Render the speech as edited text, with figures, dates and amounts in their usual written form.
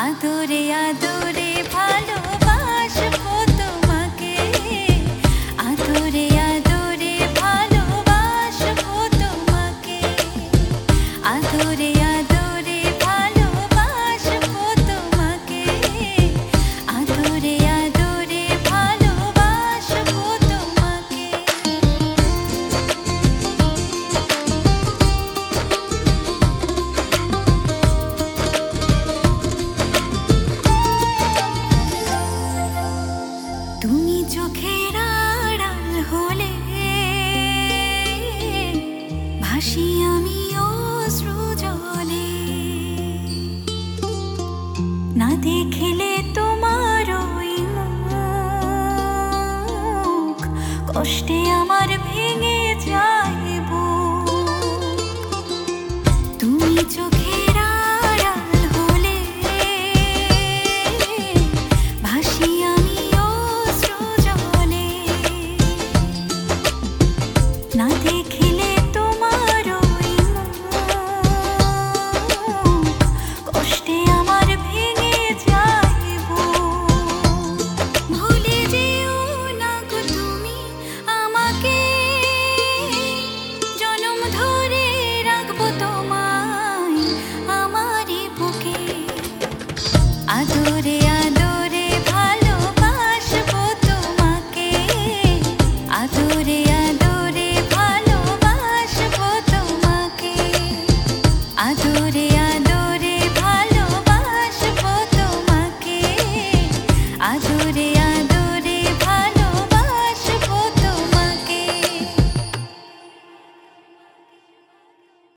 আদরে আদরে ভালোবাসবো তোমাকে, আদরে আদরে ভালোবাসবো তোমাকে, আদরে আদরে ভালোবাসবো তোমাকে, আদরে আদরে ভালোবাসবো তোমাকে। তুমি চোখের আড়াল হলে ভাসি আমি অশ্রু জলে, না দেখলে তোমার ওই মুখ কষ্টে আমার ভেঙে যায় বুক। তুমি চোখের আড়াল হলে ভাসি আমি না দেখিলে তোমার ওই মুখ কষ্টে আমার ভেঙে যাইব। ভুলে যেও না গো তুমি আমাকে, জনম ধরে রাখবো তোমায় আমারই বুকে, আদরে আদরে ভালোবাসবো তোমাকে, আদরে আদরে ভালোবাসবো তোমাকে, আদরে আদরে ভালোবাসবো তোমাকে, আদরে